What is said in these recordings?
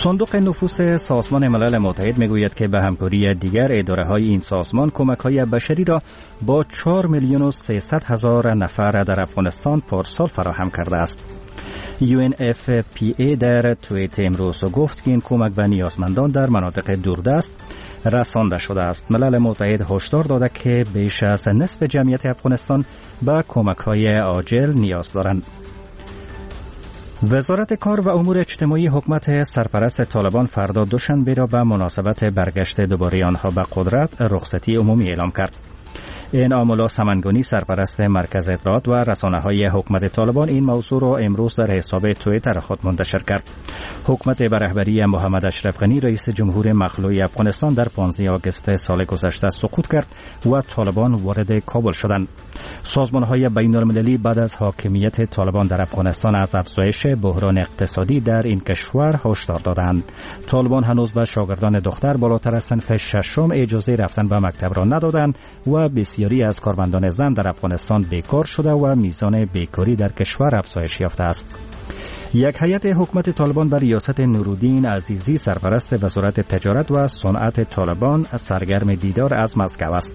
صندوق نفوس سازمان ملل متحد میگوید که به همکاری دیگر اداره‌های این سازمان کمک‌های بشری را با 4,300,000 نفر در افغانستان پارسال فراهم کرده است. UNFPA در توییت امروز گفت که این کمک به نیازمندان در مناطق دوردست رسانده شده است. ملل متحد هشدار داده که بیش از نصف جمعیت افغانستان به کمک‌های عاجل نیاز دارند. وزارت کار و امور اجتماعی حکومت سرپرست طالبان فردا دوشنبه را به مناسبت برگشت دوباره آنها به قدرت رخصتی عمومی اعلام کرد. این آمولا سمنگانی سرپرست مرکز اطلاعات و رسانه‌های حکومت طالبان این موضوع را امروز در حساب توییتر خود منتشر کرد. حکومت به رهبری محمد اشرف غنی رئیس جمهور مخلوع افغانستان در 15 آگوست سال گذشته سقوط کرد و طالبان وارد کابل شدند. سازمان‌های بین‌المللی بعد از حاکمیت طالبان در افغانستان از افزایش بحران اقتصادی در این کشور هشدار دادند. طالبان هنوز به شاگردان دختر بالاتر از صنف ششم اجازه رفتن به مکتب را ندادند و بسیاری از کارمندان زن در افغانستان بیکار شده و میزان بیکاری در کشور افزایش یافته است. یک هیئت حکومت طالبان بر ریاست نورالدین عزیزی سرپرست وزارت تجارت و صنعت طالبان سرگرم دیدار از مسکو است.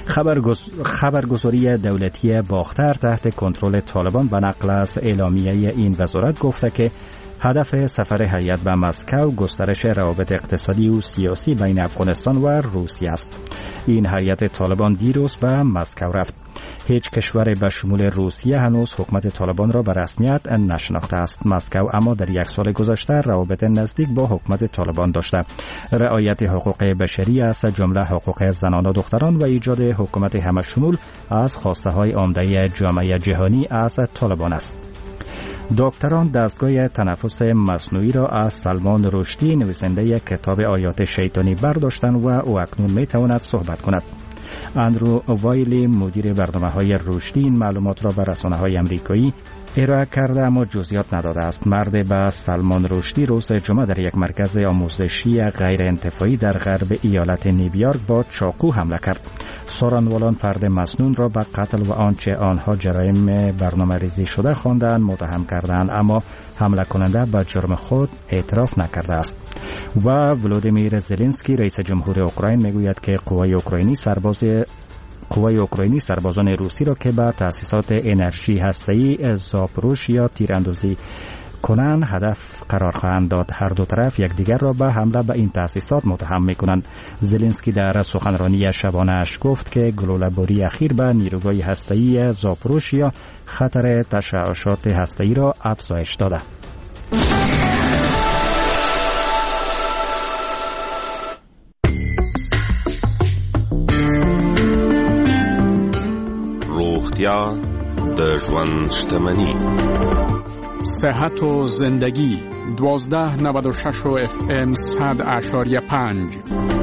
خبرگزاری دولتی باختر تحت کنترل طالبان به نقل از اعلامیه این وزارت گفته که هدف سفر هیئت به مسکو گسترش روابط اقتصادی و سیاسی بین افغانستان و روسیه است. این هیئت طالبان دیروز به مسکو رفت. هیچ کشور به شمول روسیه هنوز حکومت طالبان را به رسمیت نشناخته است. مسکو اما در یک سال گذشته روابط نزدیک با حکومت طالبان داشته. رعایت حقوق بشری از جمله حقوق زنان و دختران و ایجاد حکومت همه‌شمول از خواسته های عمده جامعه جهانی از طالبان است. دکتران دستگاه تنفس مصنوعی را از سلمان رشدی نویسنده کتاب آیات شیطانی برداشتند و او اکنون می تواند صحبت کند. اندرو وایلی مدیر برنامه‌های رشدی این معلومات را به رسانه‌های آمریکایی ارائه کرده اما جزئیات نداده است. مرد به سلمان رشدی روز جمعه در یک مرکز آموزشی غیر انتفاعی در غرب ایالت نیویورک با چاقو حمله کرد. سارانوالان فرد مسنون را به قتل و آنچه آنها جرایم برنامه‌ریزی شده خواندند متهم کردند، اما حمله کننده به جرم خود اعتراف نکرده است. و ولودیمیر زلنسکی رئیس جمهور اوکراین میگوید که قوای اوکراینی سربازان روسی را که به تأسیسات انرژی هسته‌ای زاپروژیا تیراندازی کنند هدف قرار خواهند داد. هر دو طرف یکدیگر را به حمله به این تأسیسات متهم می‌کنند. زلنسکی در سخنرانی شبانه اش گفت که گلوله‌باری اخیر به نیروگاه هسته‌ای زاپروژیا خطر تشعشعات هسته‌ای را افزایش داده. روغتیا د ژوند شتمني. صحت و زندگی 1296 FM 100.5.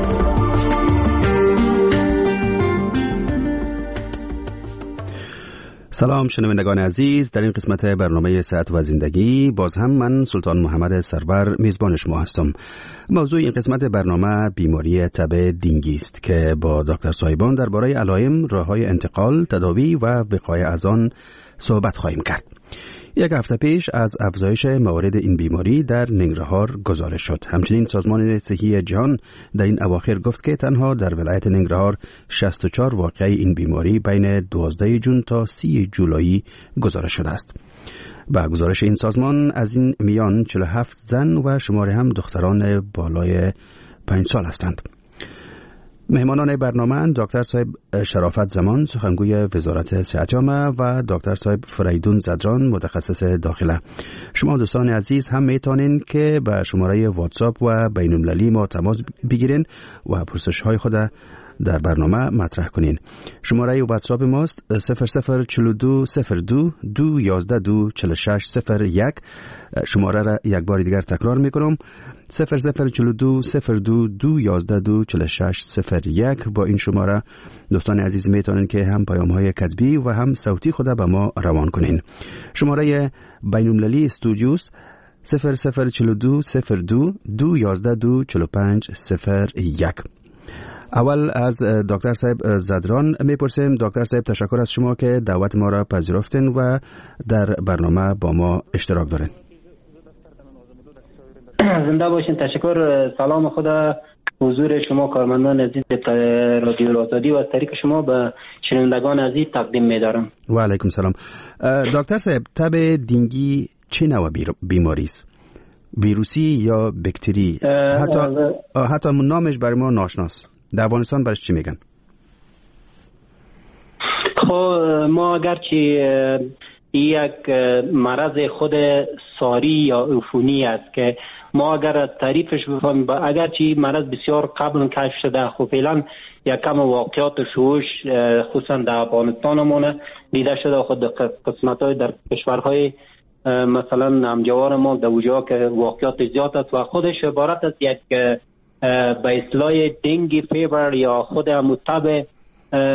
سلام شنوندگان عزیز، در این قسمت برنامه صحت و زندگی باز هم من سلطان محمد سرور میزبان شما هستم. موضوع این قسمت برنامه بیماری تب دینگی است که با دکتر صاحبان درباره علائم، راه‌های انتقال، تداوی و وقایه از آن صحبت خواهیم کرد. یک هفته پیش از افزایش موارد این بیماری در ننگرهار گزارش شد. همچنین سازمان صحی جهان در این اواخر گفت که تنها در ولایت ننگرهار 64 واقعه این بیماری بین 12 جون تا 30 جولای گزارش شده است. با گزارش این سازمان از این میان 47 زن و شماره هم دختران بالای 5 سال هستند. مهمانان برنامه دکتر صاحب شرافت زمان سخنگوی وزارت صحت عامه و دکتر صاحب فریدون زدران متخصص داخله. شما دوستان عزیز هم میتونین که به شماره واتساپ و بین‌المللی ما تماس بگیرین و پرسش های خود در برنامه مطرح کنین. شماره واتساپ ماست 00420221224601. شماره را یک بار دیگر تکرار میکنم 00420221224601. با این شماره دوستان عزیز میتونن که هم پیام های کتبی و هم صوتی خود به ما روان کنین. شماره بین‌المللی استودیوس 00420221224501. اول از دکتر صاحب زدران میپرسیم. دکتر صاحب تشکر از شما که دعوت ما را پذیرفتین و در برنامه با ما اشتراک دارین. زنده باشین. تشکر. سلام خدا حضور شما کارمندان عزیز رادیو آزادی و از طریق شما به شنوندگان عزیز تقدیم می‌دارم. و علیکم سلام. دکتر صاحب، تب دینگی چه نوع بیماری است؟ ویروسی یا بکتری؟ حتی نامش برای ما ناشناست. در افغانستان برش چی میگن؟ خب ما اگرچه یک مرض خود ساری یا عفونی است که ما اگر تعریفش بفهمیم، اگرچه مرض بسیار قبل کشف شده، خب فعلا یک کم واقعیات شوش خصوصا در افغانستانمون دیده شده. خود قسمت‌های در کشورهای مثلا همجوار ما در اونجا که واقعیات زیاد است و خودش عبارت است یک به اصطلاح دنگی فیبر یا خود متب